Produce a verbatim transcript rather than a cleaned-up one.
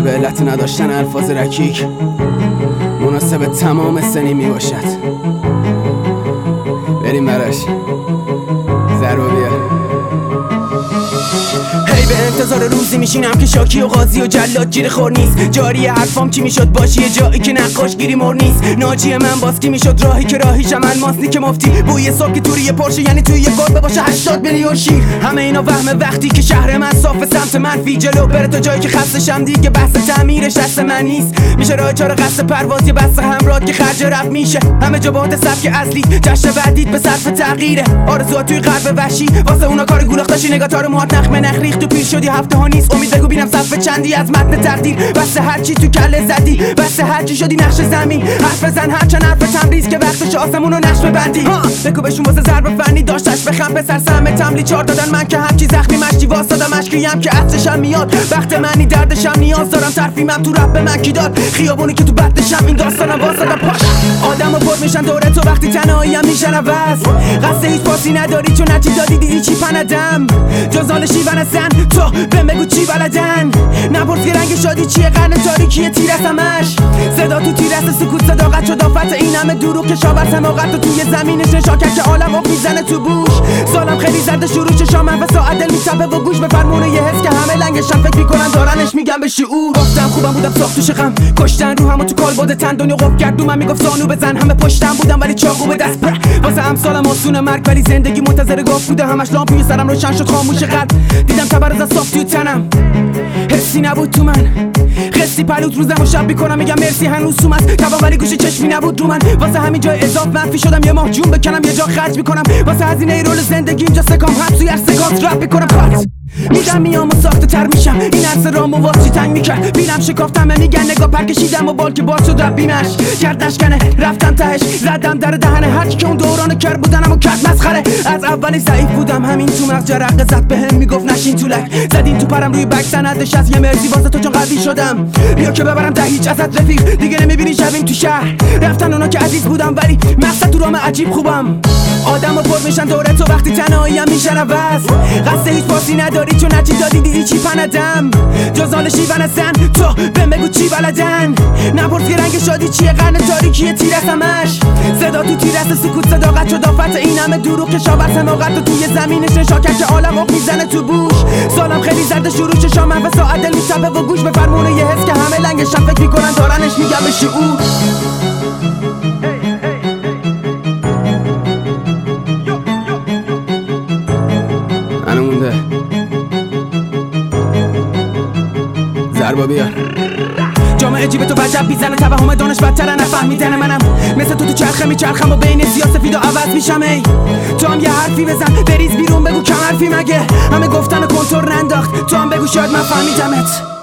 به علت نداشتن الفاظ رکیک مناسب تمام سنی می باشد. بریم براش ضربه بیار. هی به انتظار روزی میشینم که شاکی و قاضی و جلاد گیر خور نیست. جاری حرفام چی میشد باشی یه جایی که نقاش گیری مر نیست. ناجی من باز کی میشد راهی که راهیشم الماسنی که مفتی. بوی صبح که توی پرشه یعنی توی یه گربه باشه هشتاد میلیون شیر. همه اینا وهم وقتی که شهر من صاف سمت منفی جلو بره تا جایی که خستشم دیگه بحث تعمیرش دست من نیست. میشه راه چاره قصد پرواز یه بس همراه که خرج رفت میشه. همه جا باد سبک اصلی جشن بعدید به صرف تغییره. آرزوها توی قلب وحشی واسه اونا کار گولاختاشی. نگاه تار موهات نخ نخ ریخت تو پیر شدی هفته ها نیست. امید بگو بینم صفحه چندی از متن تقدیر. بس هر چی تو کله زدی بس هر چی شدی نقش زمین. حرف بزن هر چند حرف تمریز که وقتش آسمونو نقش ببندی. بگو بهشون واسه ضرب فنی داشتش بخم پسر سهم تملی چار دادن من که همچی زخمی مشتی واسادم اشکیم که عطشم میاد. وقت منی دردشم نیاز دارم ترفیمم تو رپ به من کی داد. خیابونی که تو بدشم این داستانم واسادم پاش. آدمو پر میشن دوره تو وقتی تنهاییم میشن عوض. قصد هیچ پاسی نداری چون هرچی دادی دیدی چی پندم. جزال شیون زن تو بهم بگو چی بلدن. نپرس که رنگ شادی چیه قرن تاریکیه تیر از همش. صدا تو تیر است سکوت صداقت شد آفت این همه دروغ که شاور سماقت و توی زمینش نشاکت که عالم اق میزنه تو بوش. سالم خیلی زرد شروع چشامم و ساعت دل میتپه و گوش به فرمونه یه حس که همه لنگشم فکر میکنن دارنش میگم به شعور. گفتم خوبم بودم ساخت تو شقم کشتن رو همو تو کالبد تندونی قف کرد من میگفت زانو بزن. همه پشتم بودم ولی چاقو به دست بر. واسه امسالم آسون مرگ ولی زندگی منتظر گفت بوده. همش لامپوی سرم روشن شد خاموش قلب. دیدم تبرز از صاف توی تنم حسی نبود تو من. قصی پلوت روزم و شب میکنم میگم مرسی هنوز توم است. تبا ولی گوش چشمی نبود رو من. واسه همین جای اضاف منفی شدم یه ماه جون بکنم یه جا خرج میکنم. واسه هزینه رول زندگی اینجا سکام هم توی هر سکانس رپ میکنم پات. میدم میام و ساخته تر میشم این عرص رامو واسه تنگ میکرد. بینم شکافتم میگن نگاه پر کشیدم و بال که باز شد رپ بیمش کرد نشکنه. رفتم تهش زدم در دهنه هرچی که اون دوران کر بودنم و کرد مسخره. از اولی ضعیف بودم همین تو مغز جرقه زد بهم میگفت نشین تو لک. زدین تو پرم روی بک سندش از یه مرزی واسه تو چون قوی شدم. بیا که ببرم ده هیچ ازت رفیق دیگه نمیبینی شبیم تو شهر. رفتن اونا که عزیز بودم ولی مقصد تو رام عجیب خوبم. آدمو پر میشن دوره تو وقتی تنهاییم میشن عوض. قصد هیچ پاسی نداری چون هرچی دادی دیدی چی پندم. جزال شیون زن تو بهم بگو چی بلدن. نپرس که رنگ شادی چیه قرن تاریکیه تیر از همش. صدا تو تیر است سکوت صداقت شد آفت این همه دروغ که شاور سماقت و توی زمینش نشاکت که عالم اق میزنه تو بوش. سالم خیلی زرد شروع چشامم و ساعت دل میتپه و گوش به فرمونه یه حس که همه لنگشم فکر میکنن دارنش میگم به شعور. منو مونده ضربه بیار. جامعه جیب تو وجب بیزنه توهم دانش بدتره نفهمیدن منم. مثل تو تو چرخه میچرخم و بین سیاسفید و عوض میشم. ای تو هم یه حرفی بزن بریز بیرون بگو کم حرفی مگه. همه گفتن و کنتور ننداخت تو هم بگو شاید من فهمیدمت.